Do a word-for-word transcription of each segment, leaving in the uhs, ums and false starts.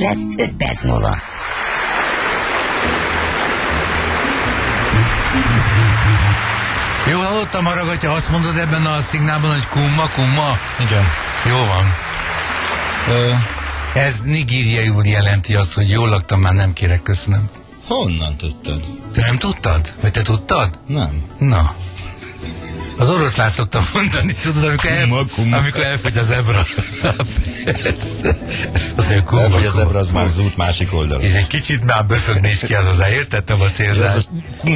lesz öt perc múlva. Jó, hallottam, Haragatya, azt mondod ebben a szignálban, hogy kumma, kumma? Igen. Jó van. Ö... Ez nigériaiul jelenti azt, hogy jól laktam, már nem kérek, köszönöm. Honnan tudtad? Te nem tudtad? Vagy te tudtad? Nem. Na. Az oroszlán szoktam mondani, tudod, amikor, elf... kumma, kumma. amikor elfogy a zebra. Persze. Azért kumma, elfogy a kumma, zebra, az már az út másik oldal. És egy kicsit már böfögni is kell hozzá, értettem a célzást.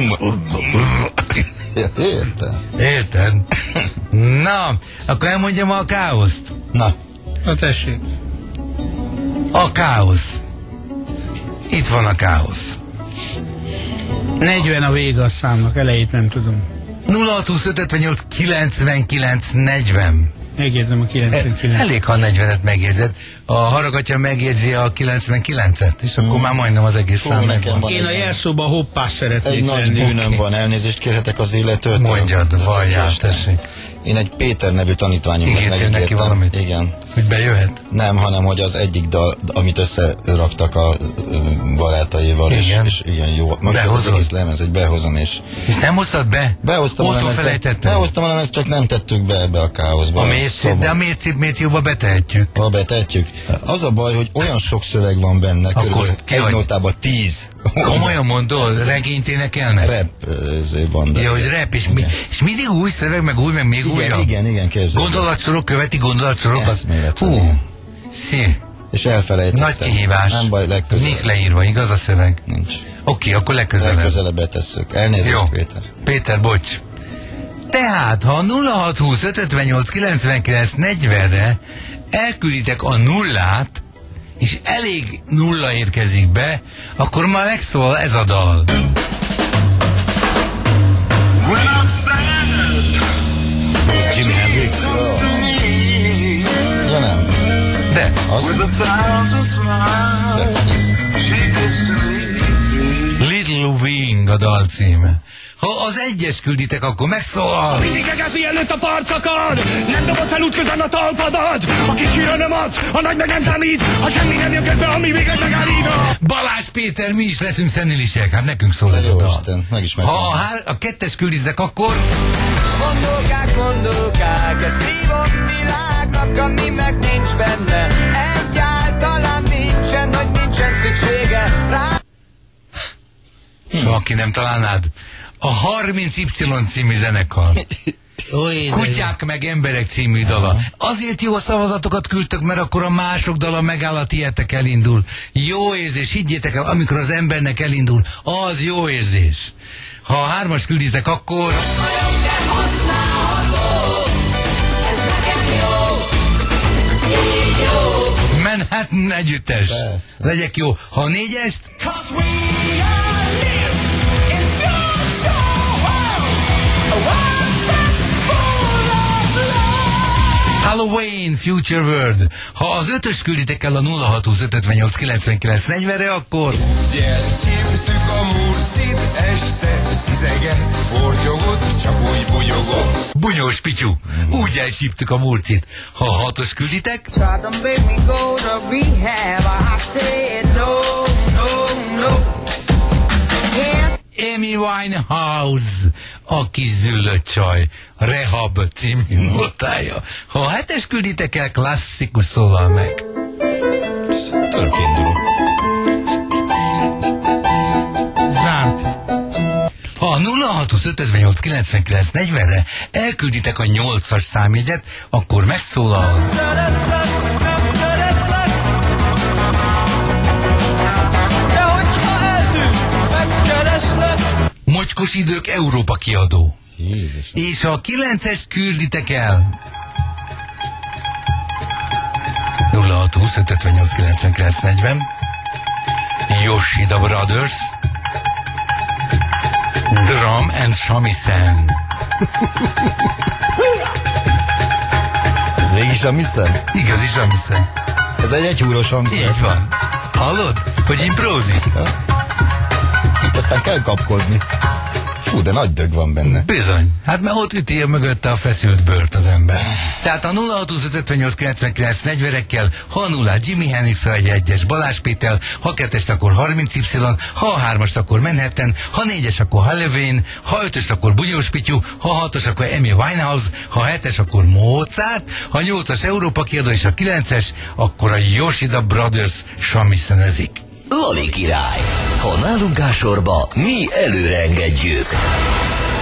Értem. Érted? Na, akkor elmondjam a káoszt. Na. Na tessék. A káosz. Itt van a káosz. negyven a vége a számnak, elejét nem tudom. nulla hat huszonöt ötvennyolc kilencvenkilenc negyven. Megjegyzem a kilencvenkilenc. Elég, ha a negyvenet megjegyzed. A Haragatya megjegyzi a kilencvenkilencet, és akkor hmm. már majdnem az egész szám megvan. Én a jelszóban hoppás szeretnék Egy nagy lenni. bűnöm van, elnézést kérhetek az illetőtől. Mondjad, valljál, tessék. Én egy Péter nevű tanítványomnak megígértem neki valamit? Igen. Hogy bejöhet? Nem, hanem hogy az egyik dal, amit összeraktak a barátaival, és, és ilyen jó. Most az egész lemez, hogy behozom, és... És nem hoztad be? Behoztam a lemezt, behoztam a lemezt, csak nem tettük be ebbe a káoszba. A mércét, de a mércét miért jobba betehetjük? Ha betehetjük. Az a baj, hogy olyan sok szöveg van benne, körülbelül egy nótában tíz. Komolyan mondod, regényt énekelnek? Rap banda. Ja, hogy rap, és, mi, és mindig új szöveg, meg új, meg még igen, újabb. Igen, igen, képzelj. Gondolatsorok követi gondolatsorokat. Hú, szí. És elfelejtettem. Nagy kihívás. Nem baj, legközelebb. Nincs leírva, igaz a szöveg? Nincs. Oké, okay, akkor legközelebb. Legközelebb betesszük. Elnézést, jó. Péter. Péter, bocs. Tehát, ha nulla hat huszonöt ötvennyolc kilencvenkilenc negyvenre elkülditek a nullát, és elég nulla érkezik be, akkor már megszól ez a dal. Ez Jimi Hendrix? Ja, nem. De. Az? De. Little Wing a dal címe. Ha az egyes külditek, akkor megszólal. Mindig egez mielőtt a parcakad, nem dobott fel útközben a talpadat. A kicsire nem ad, a nagy meg nem számít, ha semmi nem jön közben, ami véged megállít. Balázs Péter, mi is leszünk szenilisek, hát nekünk szól ez a dal. Isten, ha a, a kettes külditek, akkor... Mondókák, mondókák, ezt hívom világnak, ami meg nincs benne. Egyáltalán nincsen, hogy nincsen szüksége rá. Hmm. Aki nem találnád? A harminc Y című zenekar. Kutyák meg emberek című dala. Azért jó szavazatokat küldtök, mert akkor a mások dala megáll, a tietek elindul. Jó érzés, higgyétek el, amikor az embernek elindul, az jó érzés. Ha a hármas külditek, akkor... Manhattan együttes. Persze. Legyek jó. Ha a négyest... Halloween, Future World. Ha az ötös külditek el a nulla hat huszonöt ötvennyolc kilencvenkilenc negyvenre, akkor... Úgy elcsíptük a murcit, este szizeget, fortyogott, csak úgy bunyogott. Bunyós pityú, úgy elcsíptük a murcit. Ha a hatos külditek... Amy Winehouse, a kis züllött csaj, Rehab című notája. Ha a hetes külditek el, klasszikus szólal meg. Török induló. Zárt. Ha a nulla hat huszonöt ötvennyolc kilencvenkilenc negyvenre elkülditek a nyolcas számjegyet, akkor megszólal. Mocskos idők Európa kiadó. Jézus. És ha a kilencest külditek el, nulla hat huszonöt ötvennyolc kilencvenkilenc negyven, Yoshida Brothers, Drum and Shamisen. Ez végig Shamisen? Igazi Shamisen. Ez egy egyhúrós hangszer. Így van. Hallod, hogy imprózik? Ja. Itt aztán kell kapkodni. Fú, de nagy dög van benne. Bizony. Hát mert ott üti mögötte a feszült bőrt az ember. Tehát a nulla hat huszonöt ötvennyolc kilencvenkilenc negyvenekkel, ha a nullát Jimi Hendrix, ha egy egyes Balázs Péter, ha kettest akkor harminc Y, ha a hármast akkor Manhattan, ha négyes akkor Halloween, ha ötöst akkor Bunyós Pityu, ha hatos akkor Amy Winehouse, ha hetes akkor Mozart, ha nyolcas Európa kiadó és a kilences, akkor a Yoshida Brothers samiszenezik. Lali király. Ha nálunk áll sorba, mi előre engedjük.